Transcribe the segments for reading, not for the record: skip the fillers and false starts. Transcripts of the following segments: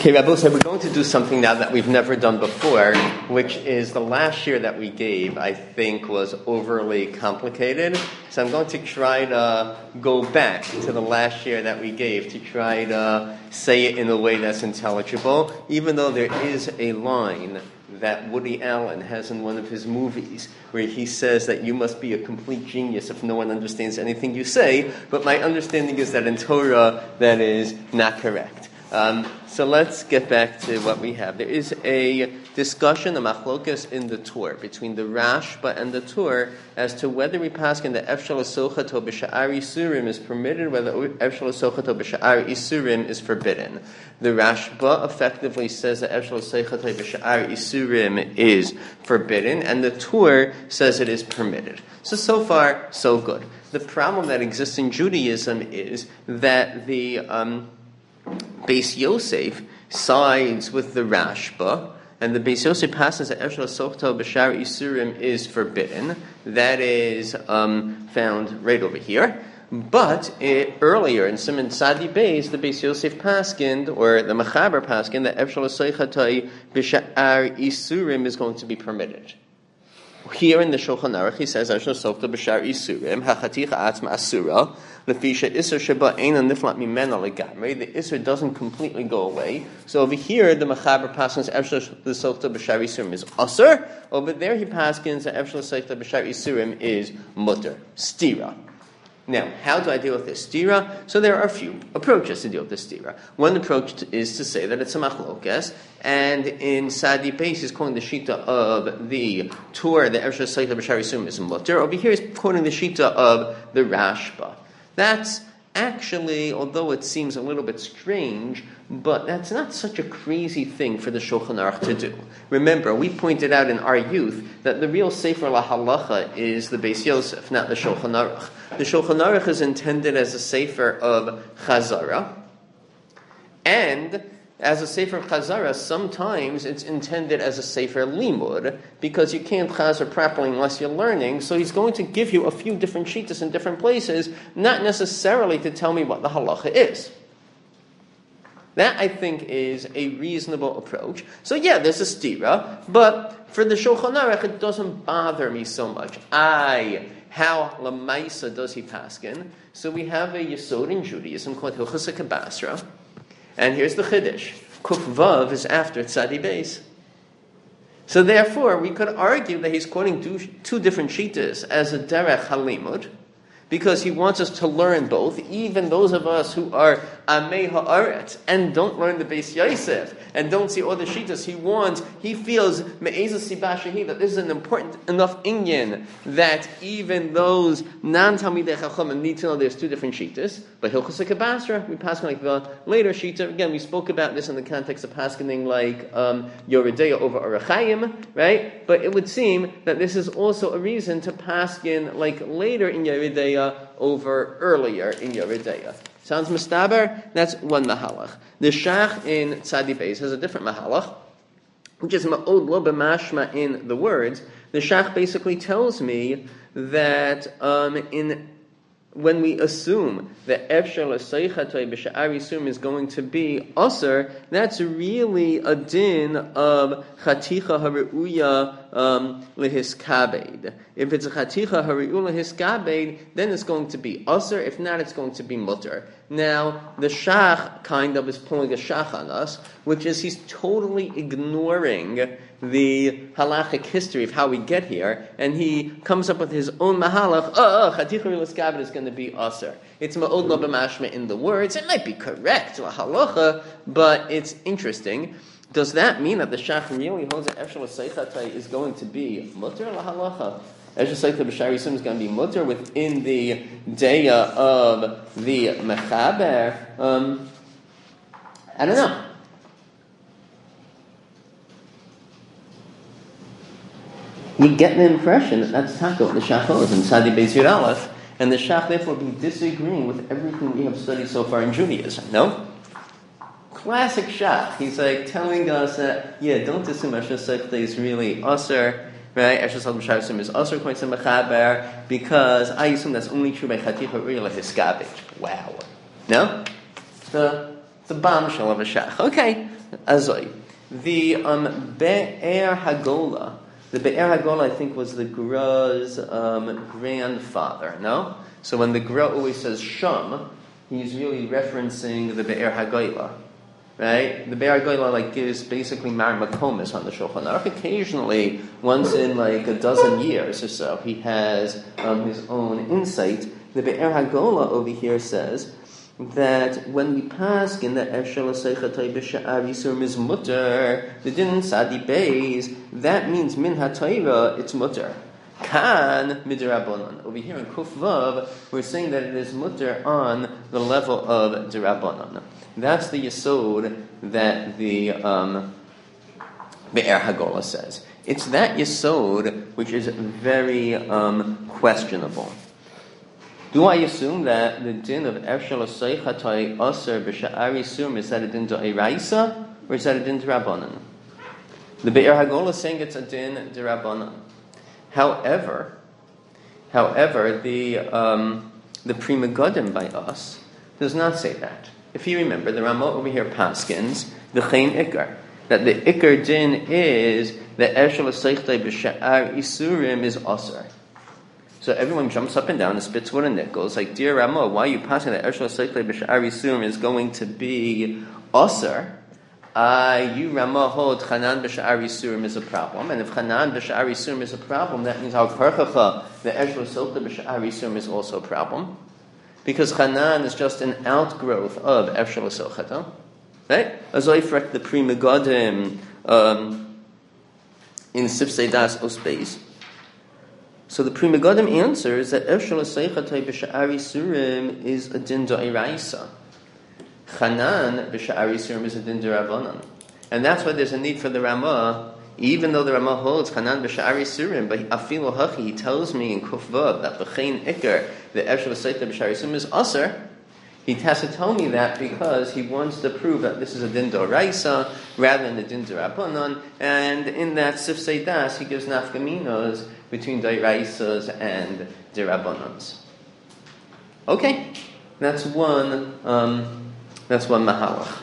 Okay, Rabbi, so we're going to do something now that we've never done before, which is the last year that we gave, I think, was overly complicated. So I'm going to try to go back to the last year that we gave to try to say it in a way that's intelligible, even though there is a line that Woody Allen has in one of his movies where he says that you must be a complete genius if no one understands anything you say, but my understanding is that in Torah that is not correct. So let's get back to what we have. There is a discussion, a machlokas in the Torah between the Rashba and the Torah as to whether we pass in the Efshel Sochato B'Sha'ar Isurim is permitted, whether Efshel Sochato B'Sha'ar Isurim is forbidden. The Rashba effectively says that Efshel Sochato B'Sha'ar Isurim is forbidden, and the Torah says it is permitted. So far, so good. The problem that exists in Judaism is that the Beis Yosef sides with the Rashba, and the Beis Yosef passes that Efshel Sochato B'Sha'ar Isurim is forbidden. That is found right over here. But earlier in Siman Tzadi Beis, the Beis Yosef paskined, or the Mechaber paskined, that Efshel Sochato B'Sha'ar Isurim is going to be permitted. Here in the Shulchan Aruch, he says, Efshel Sochato B'Sha'ar Isurim, ha'chaticha atzma asura, Lefisha Isser Sheba Eina Niflat Mimena Legamri. The Isser doesn't completely go away. So over here, the Mechaber paskins Efshel Sochato B'Sha'ar Isurim is Asur. Over there, he paskins that Efshel Sochato B'Sha'ar Isurim is Mutter, Stira. Now, how do I deal with this stira? So there are a few approaches to deal with this stira. One approach is to say that it's a machlokas, and in Sadi Beis he's quoting the shita of the Torah, the Efshel Sochato B'Sha'ar Isurim is mutter. Over here he's quoting the shita of the Rashba. That's actually, although it seems a little bit strange, but that's not such a crazy thing for the Shulchan Aruch to do. Remember, we pointed out in our youth that the real Sefer LaHalacha is the Beis Yosef, not the Shulchan Aruch. The Shulchan Aruch is intended as a Sefer of Chazara, and as a Sefer Chazara, sometimes it's intended as a Sefer Limud, because you can't Chazar properly unless you're learning, so he's going to give you a few different shittas in different places, not necessarily to tell me what the halacha is. That, I think, is a reasonable approach. So yeah, there's a stira, but for the Shulchan Aruch, it doesn't bother me so much. How Lamaisa does he paskin? So we have a Yesod in Judaism called Hilchos HaKabasra, and here's the Chiddush. Kuf Vav is after Tzadi Beis. So therefore, we could argue that he's quoting two different shittas as a derech halimud, because he wants us to learn both, even those of us who are Amei Ha'aretz and don't learn the Beis Yosef and don't see all the shittas. He feels Me'ezah Sibah Shehi, that this is an important enough inyan that even those non-Talmidei Chachamim need to know there's two different shittas. But Hilchos HaKabasra, we pass like the later shita. Again, we spoke about this in the context of paskening like Yoredeya over Arachayim, right? But it would seem that this is also a reason to paskin like later in Yoredeya over earlier in Yoredeya. Sounds mustaber? That's one mahalach. The Shach in Tzadi Beis has a different mahalach, which is ma'od lo b'mashma in the words. The Shach basically tells me that when we assume that Efshel Sochato B'Sha'ar Isurim is going to be Aser, that's really a din of Chaticha Haru'uya Lehiskabed. If it's a Chaticha Haru'uya Lehiskabed, then it's going to be Aser. If not, it's going to be Mutter. Now, the Shach kind of is pulling a Shach on us, which is he's totally ignoring the halachic history of how we get here, and he comes up with his own mahalach. Chaticha Lehiskabed is going to be Aser. It's ma'od lo b'mashma in the words. It might be correct, la halacha, but it's interesting. Does that mean that the Shach really holds that Efshel Sochato is going to be mutter la halacha? Efshel Sochato B'Sha'ar Isurim is going to be mutter within the daya of the Mechaber. I don't know. We get the impression that that's taka what the Shach holds in Tzadi Beis Yud Aleph, and the Shach therefore be disagreeing with everything we have studied so far in Judaism. No? Classic Shach. He's like telling us that, don't assume Efshel Sochato is really Aser, right? Efshel Sochato B'Sha'ar Isurim is Aser according to Mechaber, because I assume that's only true by Chaticha Haru'uya Lehiskabed. Wow. No? The It's a bombshell of a shach. Okay, azoi. The Be'er Hagola. The Be'er Hagola, I think, was the Gra's grandfather, no? So when the Gra always says Sham, he's really referencing the Be'er Hagola, right? The Be'er Hagola gives basically Mar Makomis on the Shulchan Aruch. Occasionally, once in a dozen years or so, he has his own insight. The Be'er Hagola over here says that when we pass in the Eshel Seichatay B'Sha'ar Yisurim is mutter, the din Sadi Beis, that means min HaTorah, it's mutter. Kan midrabanan. Over here in Kuf Vav, we're saying that it is mutter on the level of dirabanan. That's the yesod that the Be'er Hagola says. It's that yesod which is very questionable. Do I assume that the din of Efshel Seichatay Aser B'Sha'ar Yisurim is that a din d'Oraisa or is that a din d'Rabbanan? The Be'er Hagola is saying it's a din d'Rabbanan. However, the Pri Megadim by us does not say that. If you remember, the Ramah over here paskins the Chaim Ikar, that the Ikar din is that Eshel Seichatay B'Sha'ar Yisurim is Aser. So everyone jumps up and down and spits wood and nickels, like, dear Ramah, why are you passing that Eshel Seichatay B'Sha'ar Yisurim is going to be Aser? You Ramah hold Chanan B'Sha'ar Yisurim is a problem, and if Chanan B'Sha'ar Yisurim is a problem, that means our Karchacha, the Eshel Seichatay B'Sha'ar Yisurim is also a problem, because Chanan is just an outgrowth of Eshel Seichatay, right? As I correct the Pri Megadim in Sifsei Das Osbeis. So the Pri Megadim answers that Eshel Seichatay B'Sha'ar Yisurim is a din d'Oraisa. Chanan B'Sha'ar Yisurim is a din d'Rabbanan. And that's why there's a need for the Ramah, even though the Ramah holds Chanan B'Sha'ar Yisurim, but Afilu Hachi, he tells me in Kuf Vav that B'chein Ikar, the Eshel Seichatay B'Sha'ar Yisurim is Aser. He has to tell me that because he wants to prove that this is a din d'Oraisa rather than a din d'Rabbanan, and in that Sifsei Das he gives nafkaminos between d'Oraisas and d'Rabbanans. Okay, that's one mahalach.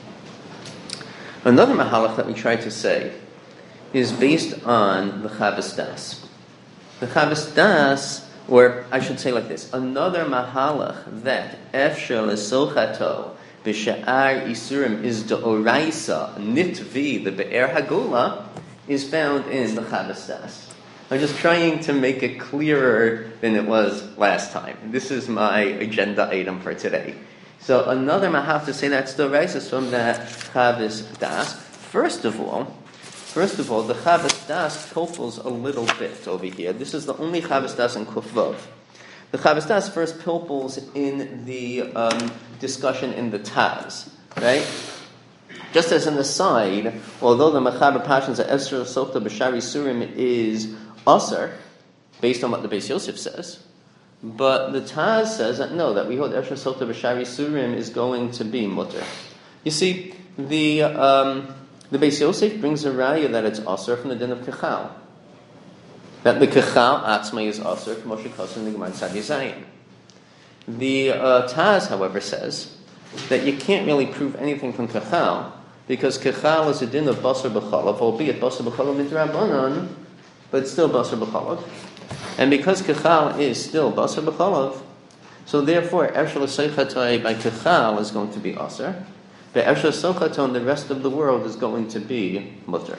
Another mahalach that we try to say is based on the Chavos Das. The Chavos Das, or I should say like this, another mahalach that Efshel Esochato B'Sha'ar Yisurim is d'Oraisa nitvi, the Be'er Hagola, is found in the Chavos Das. I'm just trying to make it clearer than it was last time. This is my agenda item for today. So another mahalach to say that's d'Oraisa is from that Chavos Das. First of all, the Chavos Das pilpels a little bit over here. This is the only Chavos Das in Kuf Vav. The Chavos Das first pilpels in the discussion in the Taz, right? Just as an aside, although the Mechaber Pashas of Eshel Seichatay B'Sha'ar Yisurim is Aser, based on what the Beis Yosef says, but the Taz says that no, that we hold Eshel Seichatay B'Sha'ar Yisurim is going to be mutter. You see, the Beis Yosef brings a raya that it's Aser from the din of Kechal. That the Kechal Atzmai is Aser from Moshe Kosin in the Gemara Tzadi Zayin. The Taz, however, says that you can't really prove anything from Kechal because Kechal is a din of Basar B'Chalav, albeit Basar B'Chalav midrabanan, but it's still Basar B'Chalav. And because Kechal is still Basar B'Chalav, so therefore Eshel Seichatay by Kechal is going to be Aser. The Eshel Seichatay, the rest of the world is going to be mutter.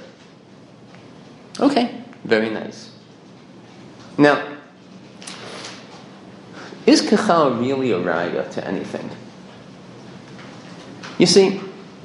Okay, very nice. Now, is Kechal really a raya to anything? You see,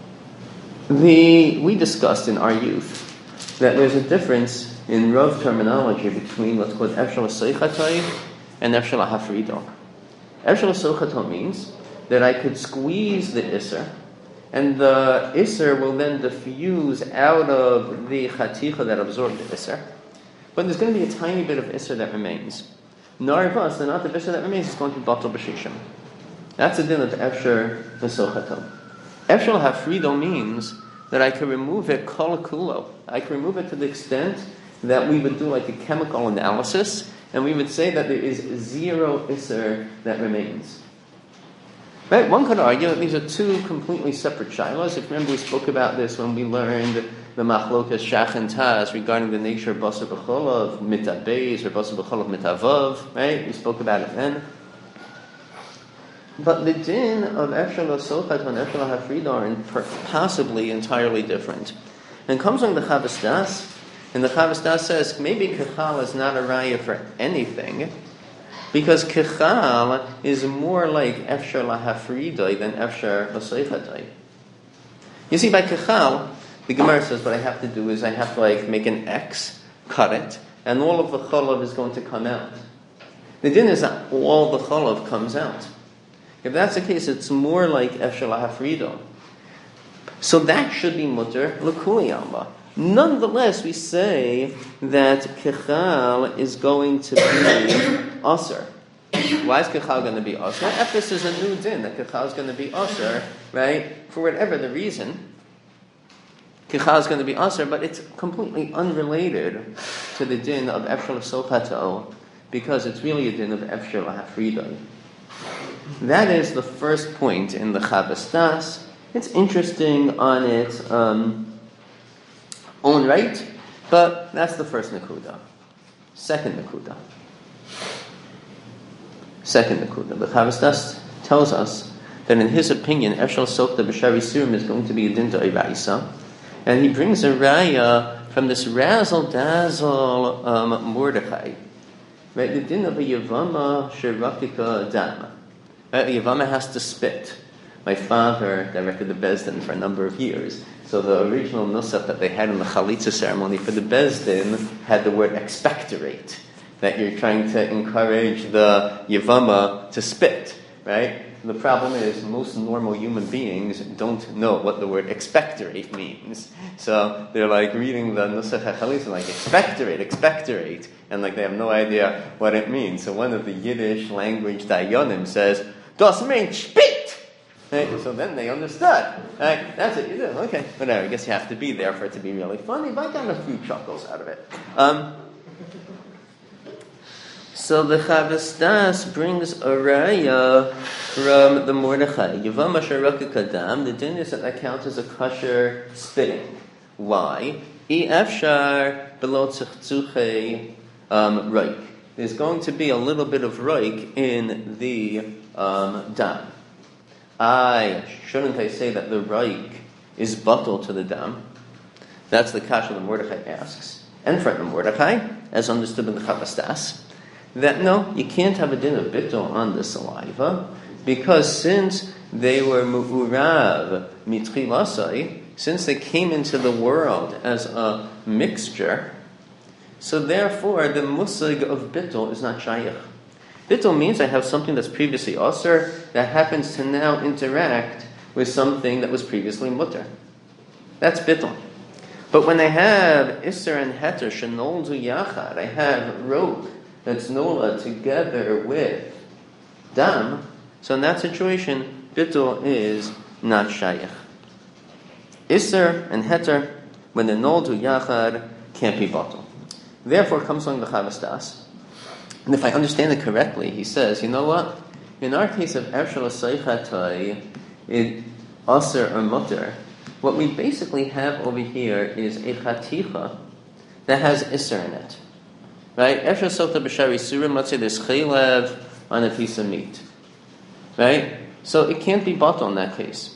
we discussed in our youth that there's a difference in Rav terminology between what's called Efshel Seichatay and Efshel Hafrido. Efshel Seichatay means that I could squeeze the Isser, and the Isser will then diffuse out of the Chaticha that absorbed the Isser, but there's going to be a tiny bit of Isser that remains. Narvas, the not the Isser that remains, is going to be Batal B'Shishim. That's the din of Efshel Seichatay. Efshel Hafrido means that I can remove it kol kulo. I can remove it to the extent that we would do like a chemical analysis, and we would say that there is zero Isser that remains. Right? One could argue that these are two completely separate shilas. If you remember, we spoke about this when we learned the machlokas shach and taz regarding the nature of basar b'cholav mitabeis or basar b'cholav mitavav. Right? We spoke about it then. But the din of efshar l'sochat and efshar l'hafrida are possibly entirely different. And comes on the Chavas Das, and the Chavas Das says maybe kechal is not a raya for anything, because kechal is more like efshar l'hafrida than efshar l'sochat. You see, by kechal, the Gemara says what I have to do is I have to make an X, cut it, and all of the cholav is going to come out. The din is that all the cholav comes out. If that's the case, it's more like efshar l'hafrida. So that should be mutter l'kuli alma. Nonetheless, we say that kechal is going to be aser. Why is kechal going to be aser? If this is a new din, that kechal is going to be aser, right? For whatever the reason, kechal is going to be aser, but it's completely unrelated to the din of efshar l'sochato, because it's really a din of efshar l'hafrida. That is the first point in the Chavas Das. It's interesting on its own right, but that's the first Nakuda. Second Nakuda. The Chavas Das tells us that in his opinion, Eshel Sokta B'Shari Surim is going to be a din to Iraisa, and he brings a raya from this razzle dazzle Mordechai. Right, the din of a Yavama Shirakika Dama. Right, a Yavama has to spit. My father directed the Bezdin for a number of years. So the original nusach that they had in the Chalitza ceremony for the Bezdin had the word expectorate, that you're trying to encourage the Yavama to spit, right? The problem is most normal human beings don't know what the word expectorate means. So they're reading the nusach HaChalitza expectorate, and they have no idea what it means. So one of the Yiddish language dayanim says, das meint spit! Right? So then they understood. Right? That's what you do. Okay, whatever. I guess you have to be there for it to be really funny, but I got a few chuckles out of it. So the Chavas Das brings a raya from the Mordechai. Yavam Asharaka Kadam, the din is that counts as a kosher spitting. Why? I Efshar below Tzchuche Roik. There's going to be a little bit of Roik in the dam. Shouldn't I say that the Roik is batal to the dam? That's the kasha that Mordechai asks. And from the Mordechai, as understood in the Chavas Das, that no, you can't have a din of bittul on the saliva, because since they were mu'urav mitchilasai, since they came into the world as a mixture, so therefore the musig of bittul is not shaykh. Bittul means I have something that's previously aser that happens to now interact with something that was previously mutter. That's bittul. But when I have iser and heter shenoldu yachad, I have rog that's nola together with dam, so in that situation, bittul is not shaykh. Iser and heter, when they're noldu yachad, can't be batal. Therefore comes along the Chavas Das. And if I understand it correctly, he says, you know what? In our case of Efshar L'Seichatai, Aser or Mutter, what we basically have over here is a Chaticha that has Isser in it. Right? Efshar Sokta B'Shari Surim, let's say there's Chaylev on a piece of meat. Right? So it can't be batal in that case.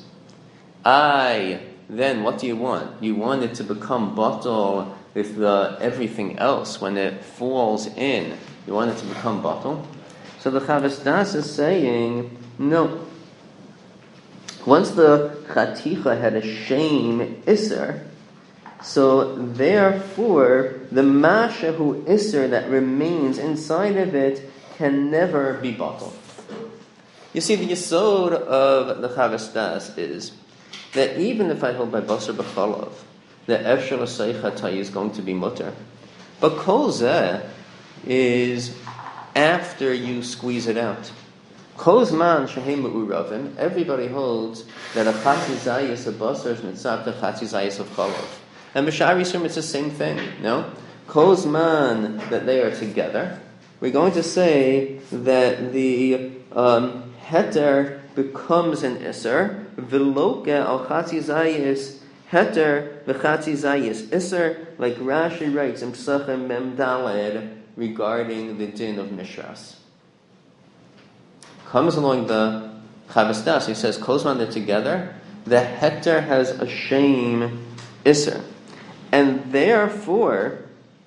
Then what do you want? You want it to become batal with everything else when it falls in. You want it to become batal. So the Chavas Das is saying, no. Once the Chaticha had a shame Isser, so therefore the Mashahu Isser that remains inside of it can never be batal. You see, the yesod of the Chavas Das is that even if I hold by Basar B'Chalav, the Efshar L'Seichatai is going to be mutter. But Kol Zeh is after you squeeze it out. Kol Zman Shehem Me'uravim, everybody holds that a Chatzi Zayis of Basar is mitzvah to Chatzi Zayis of Chalav. And B'Shari Yisrael, it's the same thing, no? Kol Zman that they are together, we're going to say that the heter becomes an Isser. V'loke al Chatzi Zayis Heter v'Chatzi Zayis Isser, like Rashi writes in Pesachim Mem Daled regarding the din of Mishras. Comes along the Chavos Das, he says, Kozman, they're together, the Heter has a shame Isser. And therefore,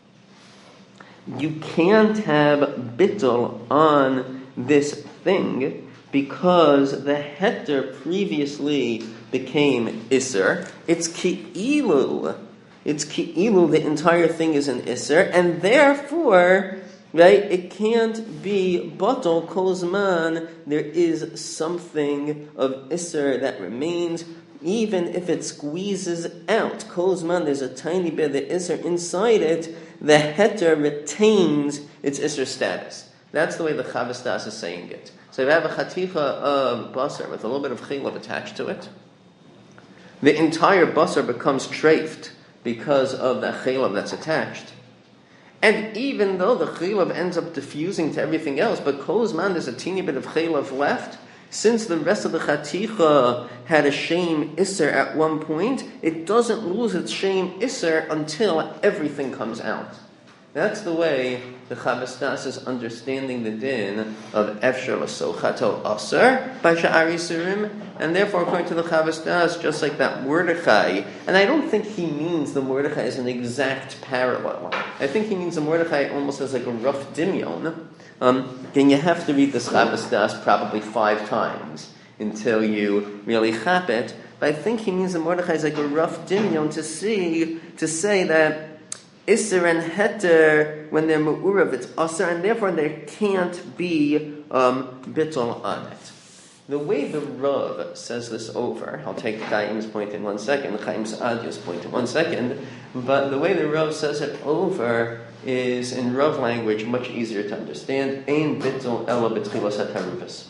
you can't have bittul on this thing because the Heter previously became Isser. It's Ki'ilu. It's Ki'ilu, the entire thing is an Isser, and therefore, right, it can't be Batal Kozman. There is something of Isser that remains, even if it squeezes out. Kozman, there's a tiny bit of Isser inside it, the Heter retains its Isser status. That's the way the Chavos Das is saying it. So if you have a chaticha of basar with a little bit of chilov attached to it, the entire basar becomes treifed because of the chilov that's attached. And even though the chilov ends up diffusing to everything else, but kozman, there's a teeny bit of chilov left, since the rest of the chaticha had a shame isser at one point, it doesn't lose its shame isser until everything comes out. That's the way the Chavos Das is understanding the din of Efshar L'Sochato Aser by Sha'ar Yisurim, and therefore, according to the Chavos Das, just like that Mordechai, and I don't think he means the Mordechai as an exact parallel. I think he means the Mordechai almost as like a rough dimyon. Again, you have to read this Chavos Das probably 5 times until you really chap it. But I think he means the Mordechai is like a rough dimyon to say that Isser and Heter, when they're Mu'urav, it's Asr, and therefore there can't be Bittul on it. The way the Rav says this over, I'll take Chaim's point in 1 second, Chaim Sa'adia's point in 1 second, but the way the Rav says it over is, in Rav language, much easier to understand. Ein Bittul ela b'tchilas hataruvas.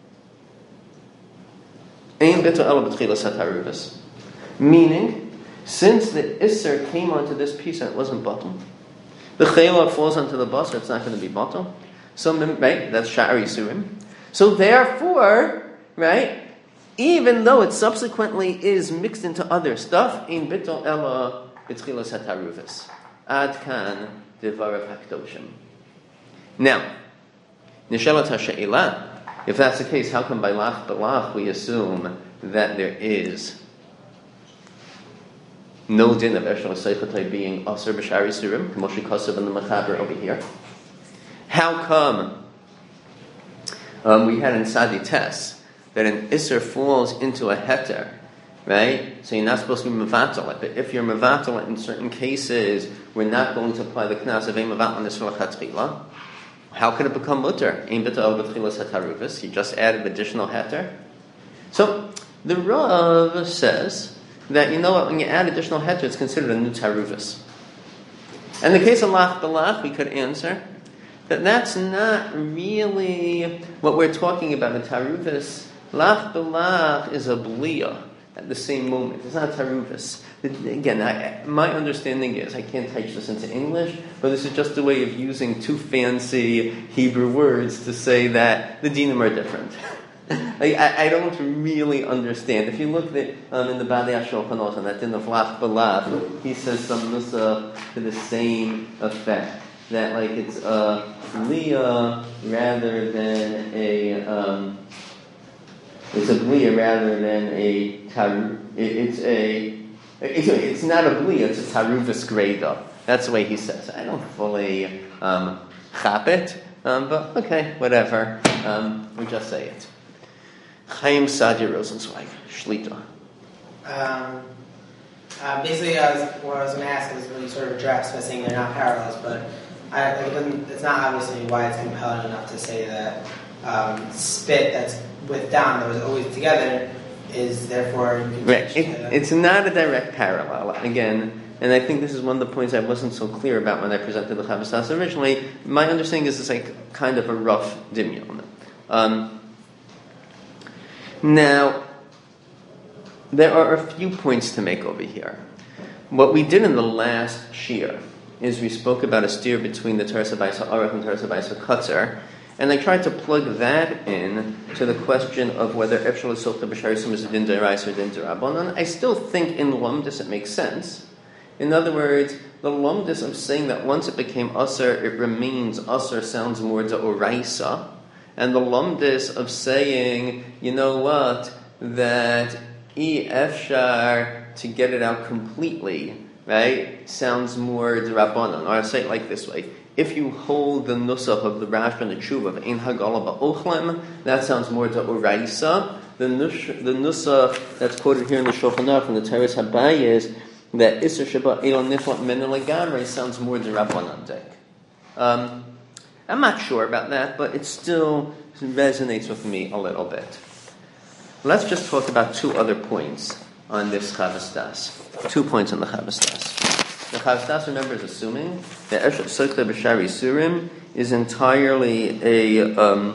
Ein Bittul ela b'tchilas hataruvas. Meaning, since the Isser came onto this piece and it wasn't bottom, the Chayla falls onto the basar, it's not going to be bottom. So, right, that's Sha'ar Yisurim. So therefore, right, even though it subsequently is mixed into other stuff, in Bittul Ela B'tchilas Hataruvas. Ad Kan Devarav Hakdoshim. Now, Nishelat HaShe'ila, if that's the case, how come by Lach B'lach we assume that there is no din of Eshel Seichatai being Aser B'Sha'ar Yisurim, Moshe Kosev and the Mechaber over here? How come we had in Sadi Tes that an Isser falls into a Heter, right? So you're not supposed to be Mevatel it, but if you're Mevatel it in certain cases, we're not going to apply the Knas of Ein Mevatel Nisra Chatchila. How could it become Mutter? Ein B'Ta'el B'Tchilas Hataruvas. You just added additional Heter. So the Rav says that, you know what, when you add additional heter, it's considered a new taruvas. In the case of lach b'lach, we could answer that that's not really what we're talking about in taruvas. Lach b'lach is a bliya at the same moment. It's not taruvas. Again, my understanding is, I can't type this into English, but this is just a way of using 2 fancy Hebrew words to say that the dinim are different. I don't really understand. If you look at in the Badei HaShulchan Aruch, that din of lach b'lach, he says some nusa to the same effect. That like it's a bliya rather than a it's a bliya rather than a taru. It's not a bliya. It's a taruvas greda. That's the way he says. I don't fully chap it, but okay, whatever. We just say it. Chaim Sa'adia Rosenzweig, Shlita. Basically, what I was going to ask is really sort of addressed by saying they're not parallels, but it's not obviously why it's compelling enough to say that spit that's with down that was always together is therefore... Right. It's not a direct parallel. Again, and I think this is one of the points I wasn't so clear about when I presented the Chavos Das originally. My understanding is it's like kind of a rough dimyon. Now, there are a few points to make over here. What we did in the last shir is we spoke about a steer between the Teres Abayis HaArach and Teres Abayis HaKatzer, And I tried to plug that in to the question of whether Efshel Socha B'Sharisim is a din d'oraisa or din d'Rabbanan. I still think in Lumdis it makes sense. In other words, the Lumdis of saying that once it became Asr, it remains Asr sounds more d'oraisa. And the Lumdis of saying, you know what, that Efshar to get it out completely, right, sounds more d'Rabbanan. Or I'll say it like this way. If you hold the nusach of the Rash and the Tshuva of Ein Hagala Ba'ochlem, that sounds more d'oraisa. The nusach that's quoted here in the Shulchan Aruch in the Teres Habayis, that Isser Sheba Elon Niflat Menel Lagamre sounds more d'Rabbanan. I'm not sure about that, but it still resonates with me a little bit. Let's just talk about two other points on this Chavos Das. 2 points on the Chavos Das. The Chavos Das, remember, is assuming that Eshet Socha B'Shari Surim is entirely a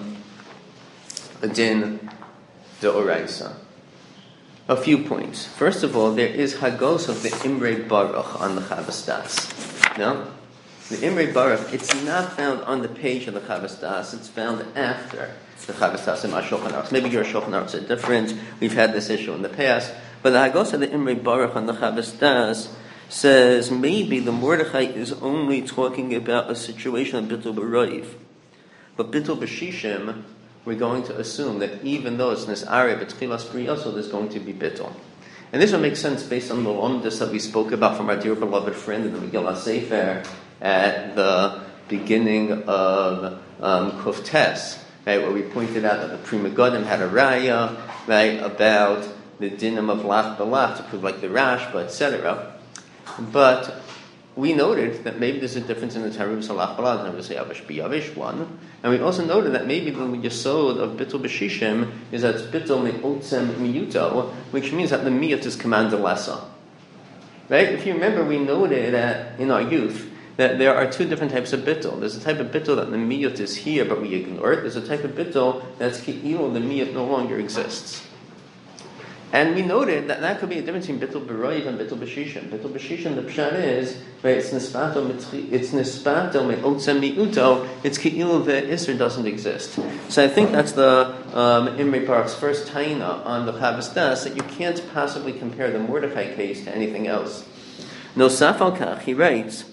din d'oraisa. A few points. First of all, there is Hagos of the Imrei Baruch on the Chavos Das. No? The Imrei Baruch, it's not found on the page of the Chavos Das, it's found after the Chavos Das in my Shulchan Aruch. Maybe your Shulchan Aruchs are different. We've had this issue in the past. But the Hagos of the Imrei Baruch on the Chavos Das says maybe the Mordechai is only talking about a situation of Bittul B'Roiv. But Bittul B'Shishim, we're going to assume that even though it's Nis'are, but Tchilas Briyoso, there's going to be Bittul. And this will make sense based on the Lomdus that we spoke about from our dear beloved friend in the Megillah Sefer at the beginning of Kuf Tes, right, where we pointed out that the Pri Megadim had a raya, right, about the dinim of lach b'lach to prove like the Rashba, etc. But we noted that maybe there's a difference in the Tarubs halach b'lach and the Yavish b'Yavish one, and we also noted that maybe the yesod of Bittul B'Shishim is that it's Bittul me'otzem miyuto, which means that the miyut is commanded lessa. Right? If you remember, we noted that in our youth that there are two different types of bittul. There's a type of bittul that the miyut is here, but we ignore it. There's a type of bittul that's ki'ilu, the miyut no longer exists. And we noted that that could be a difference between bittul b'roiv and bittul b'shishim. Bittul b'shishim, the pshat is, right, it's nispato me'otzem mi'uto, it's ki'ilu, the isser doesn't exist. So I think that's the Imrei Baruch's first taina on the Chavos Das, that you can't possibly compare the Mordechai case to anything else. Nosaf al kach, he writes,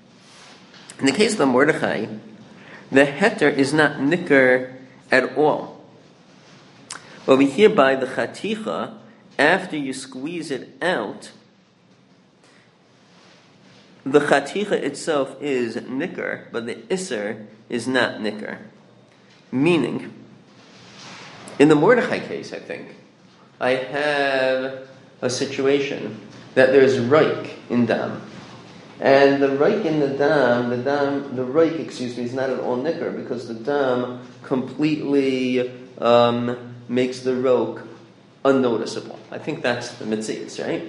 in the case of the Mordechai, the heter is not nicker at all. Over here by the chaticha, after you squeeze it out, the chaticha itself is nicker, but the isser is not nicker. Meaning, in the Mordechai case, I think, I have a situation that there's reik in dam. And the reik in the reik, is not at all nicker, because the dam completely makes the rok unnoticeable. I think that's the mitzias, right?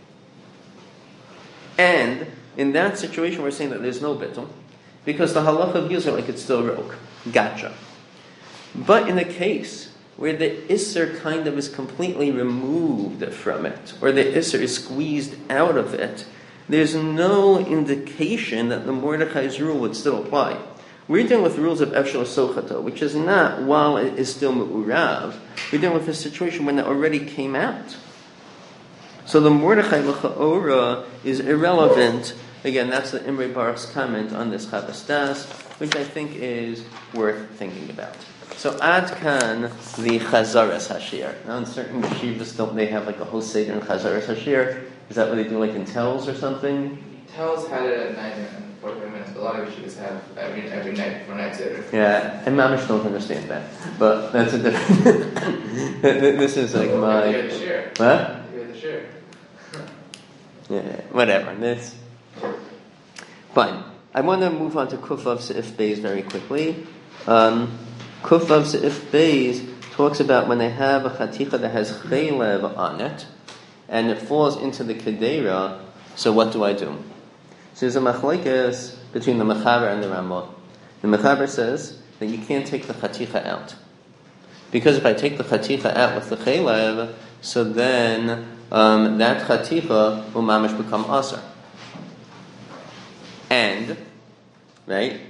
And in that situation, we're saying that there's no bittul, because the halacha of user like it's still rok. Gotcha. But in the case where the isser kind of is completely removed from it, or the isser is squeezed out of it, there's no indication that the Mordechai's rule would still apply. We're dealing with rules of Efshel Sochato, which is not while it is still Me'urav. We're dealing with a situation when it already came out. So the Mordechai L'cha'ora is irrelevant. Again, that's the Imrei Baruch's comment on this Chavos Das, which I think is worth thinking about. So Ad Kan, the Chazaras Hashir. Now in certain yeshivas, don't they have like a whole seder in Chazaras Hashir? Is that what they do like in Tells or something? Tells had it at 9 and 45 minutes, but a lot of yeshivas have every night for night seder. Yeah, and Mamish don't understand that. But that's a different... This is like my... You hear the shir. What? You hear the shir. Yeah, whatever. This... Fine. I want to move on to Kufav Se'if Beis very quickly. Kufav Se'if Beis talks about when they have a chaticha that has chaylev on it, and it falls into the kedera, so what do I do? So there's a machlekes between the Mechaber and the Ramah. The Mechaber says that you can't take the chaticha out. Because if I take the chaticha out with the chaylev, so then that chaticha will mamish become aser. And, right,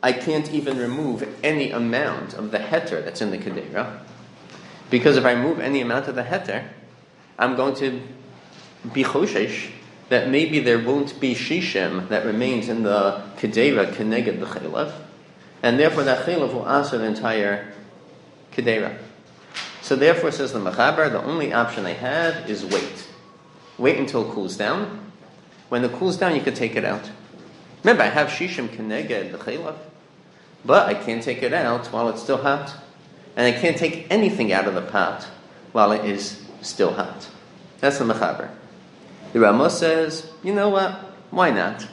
I can't even remove any amount of the heter that's in the kedera, because if I remove any amount of the heter, I'm going to be choshesh that maybe there won't be shishim that remains in the kedera keneged the chaylev, and therefore that chaylev will answer the entire kedera. So therefore, says the Mechaber, the only option I have is wait. Wait until it cools down. When it cools down, you can take it out. Remember, I have shishim keneged the chaylev, but I can't take it out while it's still hot. And I can't take anything out of the pot while it is still hot. That's the Mechaber. The Ramah says, you know what? Why not?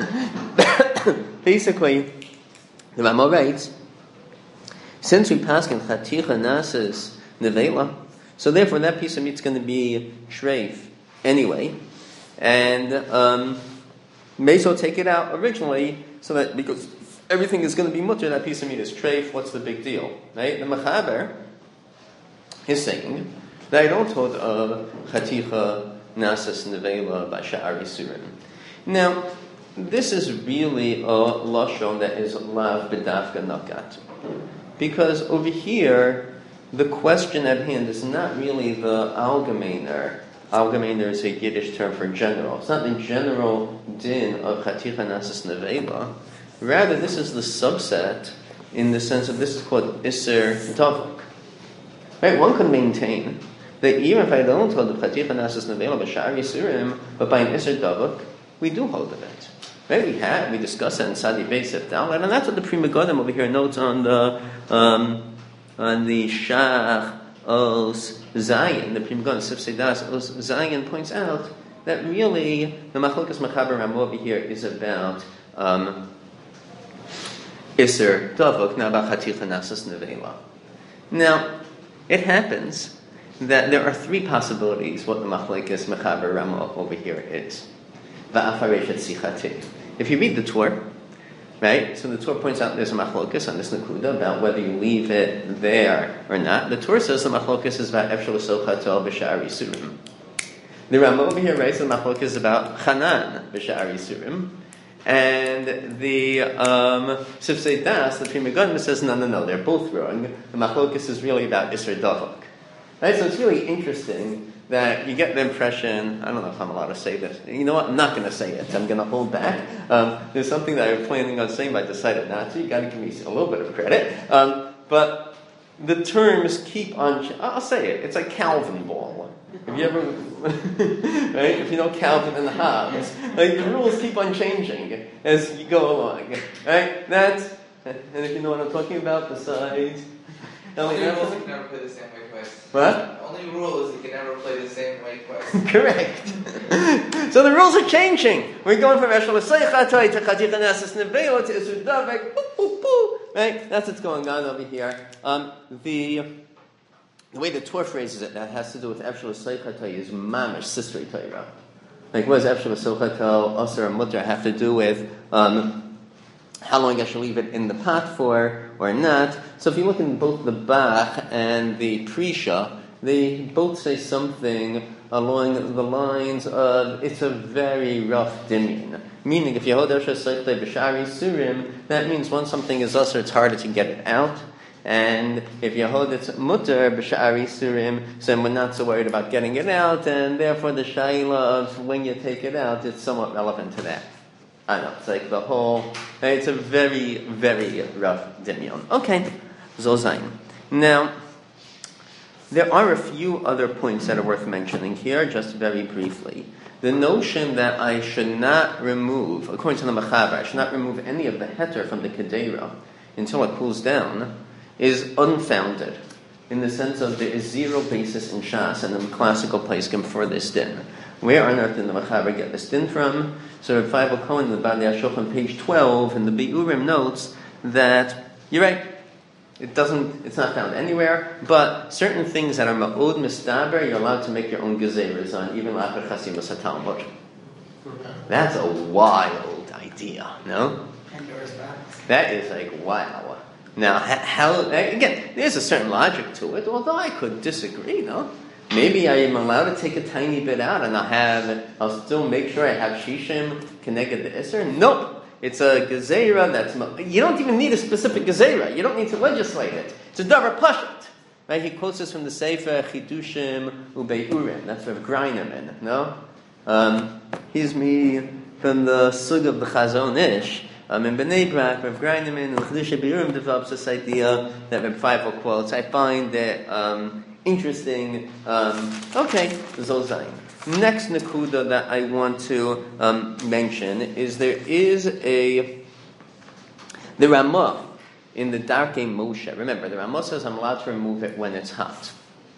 Basically, the Ramah writes, since we pass in chaticha nasis nevela, so therefore that piece of meat is going to be shreif anyway, and may so take it out originally, so that because everything is going to be mutter, that piece of meat is treif. What's the big deal, right? The Mechaber is saying that I don't hold of chaticha nasis nevela b'sha'ar yisurim. Now, this is really a lashon that is lav b'dafka nakat, because over here the question at hand is not really the algemeiner. Algemeiner is a Yiddish term for general. It's not the general din of chaticha nasis nevela. Rather, this is the subset in the sense that this is called Isser Davuk. Right? One could maintain that even if I don't hold the Chaticha Nasis Nevela B'Sha'ar Yisurim, but by an Isser Davuk, we do hold of it. Right? We discuss it in Sadi Beis Dalet, and that's what the Pri Megadim over here notes on the Shach Os Zayin. The Pri Megadim Sif Seidas Os Zayin points out that really the Machlokas Mechaber Ramah over here is about Isser Davuk, not about Chaticha Nasis Nevela. Now, it happens that there are three possibilities what the Machlekes Mechaber Ramah over here is. Va'afareshet sichati. If you read the Torah, right, so the Torah points out there's a Machlokes on this Nakuda about whether you leave it there or not. The Torah says the Machlokes is about Efshel Sochato B'Sha'ar Yisurim. The Ramah over here writes the Machlokes is about Chanan B'Sha'ar Yisurim. And the Sifsei Das, the Pri Megadim, says no, they're both wrong. The Machlokes is really about Isser Davuk. Right, so it's really interesting that you get the impression, I don't know if I'm allowed to say this. You know what? I'm not going to say it. I'm going to hold back. There's something that I was planning on saying, but I decided not to. You got to give me a little bit of credit. But the terms keep on. I'll say it. It's like Calvin ball. Have you ever, right? If you know Calvin and the Hobbes, like the rules keep on changing as you go along, right? And if you know what I'm talking about, besides. Only rules you can never play the same way twice. What? Only rule is you can never play the same way twice. Correct. So the rules are changing. We're going from Eshel Seichatai to Chaticha Nasis Nevela to Isur Davek. Right? That's what's going on over here. The way the Torah phrases it, that has to do with Eshel Seichatai, is Mamish Sisrei Torah. Like, what does Eshel Seichatai, Aser and Mutter have to do with how long I should leave it in the pot for or not? So if you look in both the Bach and the Prisha, they both say something along the lines of it's a very rough dimion. Meaning, if you hold Esher Seichtai B'Sha'ar Yisurim, that means once something is usher, it's harder to get it out. And if you hold it's mutter B'Sha'ar Yisurim, so we're not so worried about getting it out, and therefore the shaila of when you take it out, it's somewhat relevant to that. I know, it's like the whole, it's a very, very rough dimion. Okay, Zozain. Now, there are a few other points that are worth mentioning here, just very briefly. The notion that I should not remove, according to the Mechaber, I should not remove any of the heter from the Kedera until it cools down, is unfounded, in the sense of there is zero basis in Shas and in classical Paiskim for this din. Where on earth did the Mechaber get this din from? So Reb Feivel Cohen in the Baalei HaShulchan, page 12, in the Biurim notes that, you're right, it's not found anywhere, but certain things that are ma'od mistaber, you're allowed to make your own gezeres on, even l'achar chasimus haTalmud. That's a wild idea, no? That is like, wow. Now, how, again, there's a certain logic to it, although I could disagree, no? Maybe I am allowed to take a tiny bit out and I'll still make sure I have shishim connected to Isser. Nope. It's a gezerah that's... You don't even need a specific gezerah. You don't need to legislate it. It's a davar pashat. Right? He quotes this from the Sefer Chidushim Ubeiurim. That's Rav Greineman, no? He's me from the Sug of the Chazon Ish. In Bnei Brak, Rav Greineman and Chidushim Ubeiurim develops this idea that Rav Feifel quotes. I find it interesting. Okay, Zolzain. Next nakuda that I want to mention is there is the Ramah in the Darkei Moshe. Remember, the Ramah says I'm allowed to remove it when it's hot.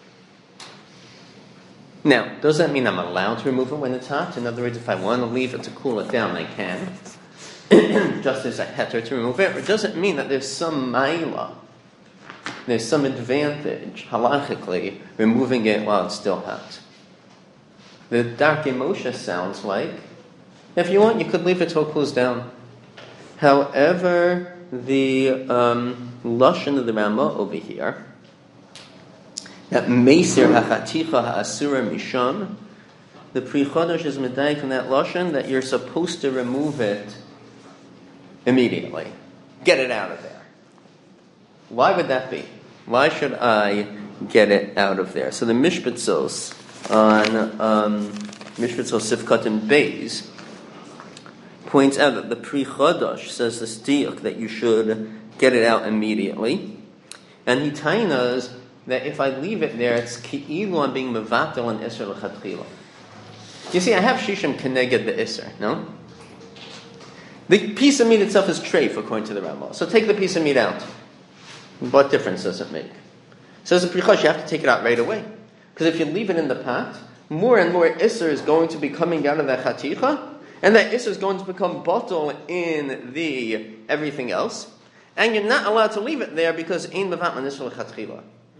Now, does that mean I'm allowed to remove it when it's hot? In other words, if I want to leave it to cool it down, I can. Just as a heter to remove it. Or does it mean that there's some maila, there's some advantage, halachically, removing it while it's still hot? The Darkei Moshe sounds like, if you want, you could leave it till it cools down. However, the lashon of the Ramah over here, that Meisir hachaticha ha'asura misham, the Pri Chodesh is medayik from that lashon that you're supposed to remove it immediately. Get it out of there. Why would that be? Why should I get it out of there? So the Mishpatzos on Mishpatzos Sifkatim Beis points out that the Pri Chodesh says the stiyuk that you should get it out immediately, and he tainas that if I leave it there, it's ki'ilu I'm being mevatel and iser l'chatchila. You see, I have shishim keneged the iser, no? The piece of meat itself is treif, according to the Ramah. So take the piece of meat out. What difference does it make? Says the Pri Chodesh, you have to take it out right away. Because if you leave it in the pot, more and more iser is going to be coming out of that chaticha, and that iser is going to become bottle in the everything else, and you're not allowed to leave it there because ein mevat manisr l'chatchila.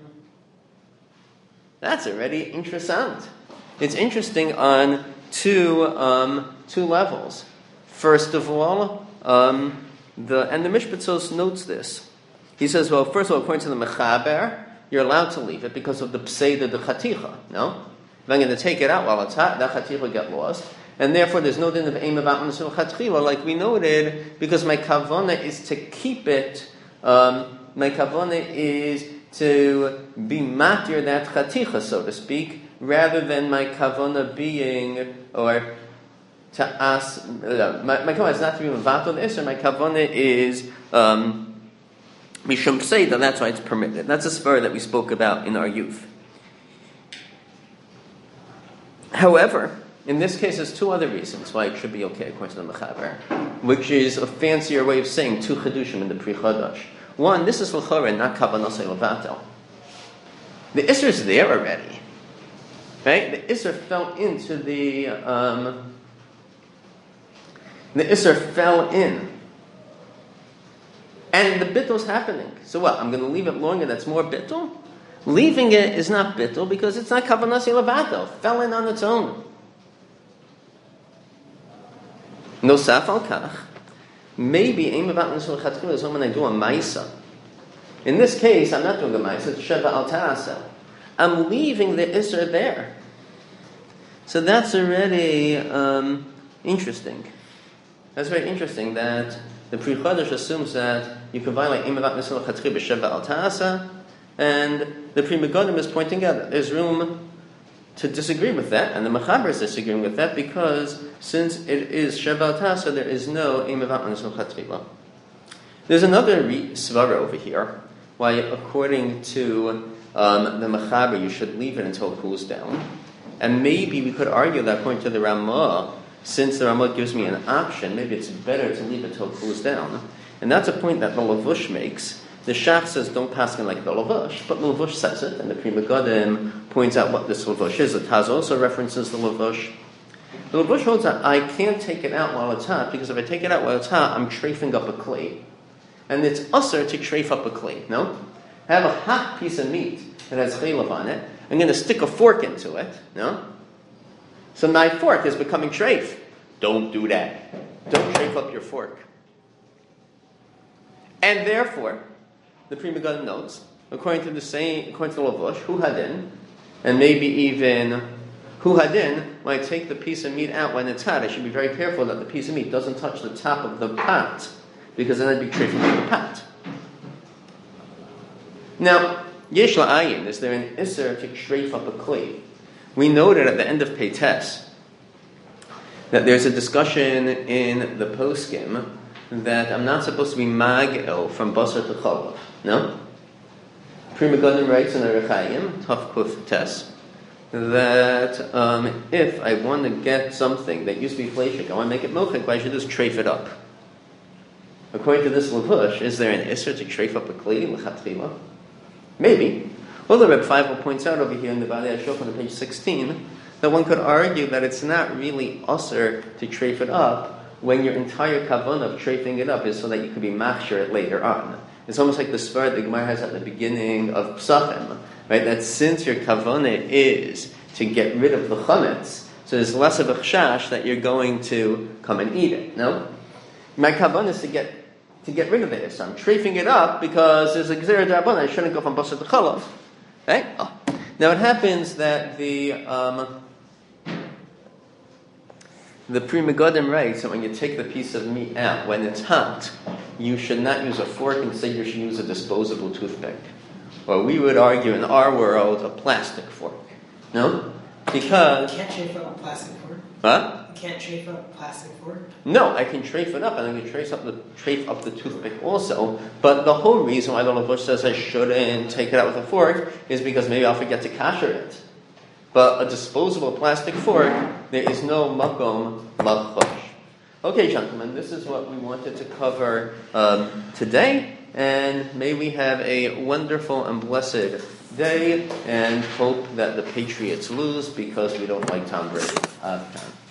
That's already interesting. It's interesting on two levels. First of all, the Mishpatzos notes this. He says, well, first of all, according to the Mechaber, you're allowed to leave it because of the pseida de chaticha. No, if I'm going to take it out while it's hot, that chaticha will get lost, and therefore there's no din of aim about manisur chaticha, like we noted, because my kavana is to keep it. My kavana is to be matir that chaticha, so to speak, rather than my kavana being or to ask. My kavana is not to be mevatel the iser. My kavana is. Mishum Pseida, that's why it's permitted. That's a svara that we spoke about in our youth. However, in this case, there's two other reasons why it should be okay according to the Mechaber, which is a fancier way of saying two chedushim in the Pri Chodesh. One, this is l'chora, not kavanasei levatel. The iser is there already, right? The iser fell into the iser fell in. And the bittel's happening. So what? I'm going to leave it longer, that's more bittel? Leaving it is not bittel because it's not kavanasi levatel. Fell in on its own. No saf al kach. Maybe aim about nisul chatchila is when I do a maisa. In this case, I'm not doing a maisa, it's sheva al ta'asa. I'm leaving the isra there. So that's already interesting. That's very interesting that the Pri Chodesh assumes that you can violate imavat nisul chatchila b'sheva al ta'asa, and the Pri Megadim is pointing out that there's room to disagree with that, and the Mechaber is disagreeing with that because since it is sheva al ta'asa, there is no imavat nisul chatchila. There's another svara over here why, according to the Mechaber, you should leave it until it cools down, and maybe we could argue that according to the Ramah, since the Ramah gives me an option, maybe it's better to leave it till it cools down. And that's a point that the Lavush makes. The Shach says don't pass it like the Lavush, but the Lavush says it, and the Pri Megadim points out what this Lavush is. The Taz also references the Lavush. The Lavush holds that I can't take it out while it's hot, because if I take it out while it's hot, I'm trafing up a clay. And it's usher to trafe up a clay, no? I have a hot piece of meat that has chaylev on it. I'm going to stick a fork into it, no? So my fork is becoming treif. Don't do that. Don't treif up your fork. And therefore, the Pri Megadim notes, according to the Lavush, hu hadin, and maybe even hu hadin when I take the piece of meat out when it's hot, I should be very careful that the piece of meat doesn't touch the top of the pot, because then I'd be treifing up the pot. Now, yesh la'ayin, is there an isser to treif up a kli? We noted at the end of Peites that there's a discussion in the poskim that I'm not supposed to be mag'il from basar to chalav. No? Pri Megadim writes in Arachayim, Taf Kuf Tes, that if I want to get something that used to be fleshik, I want to make it mochik, I should just treif it up. According to this Levush, is there an isser to treif up a kli, l'chatchila? Maybe. Although Reb Feivel points out over here in the Baalei HaShulchan on page 16 that one could argue that it's not really usser to treif it up when your entire kavanah of treifing it up is so that you could be machshir it later on. It's almost like the svara the Gemara has at the beginning of Psachim, right? That since your kavanah is to get rid of the chametz, so there's less of a chashash that you're going to come and eat it. No, my kavanah is to get rid of it. So I'm treifing it up because there's a gzera d'Rabbanan. I shouldn't go from basar to chalav. Right? Oh. Now it happens that the Pri Megadim writes that when you take the piece of meat out, when it's hot, you should not use a fork, instead you should use a disposable toothpick. Or we would argue in our world, a plastic fork. No? Because... You can't chafe up a plastic fork. What? You can't chafe up a plastic fork? No, I can trafe it up, and I can trafe up the toothpick also. But the whole reason why the Levush says I shouldn't take it out with a fork is because maybe I'll forget to kasher it. But a disposable plastic fork, there is no makom malchush. Okay, gentlemen, this is what we wanted to cover today, and may we have a wonderful and blessed day, and hope that the Patriots lose because we don't like Tom Brady.